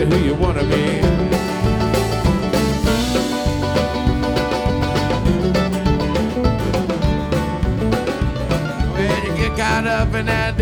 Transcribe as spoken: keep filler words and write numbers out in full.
who you wanna be. When you get caught up in that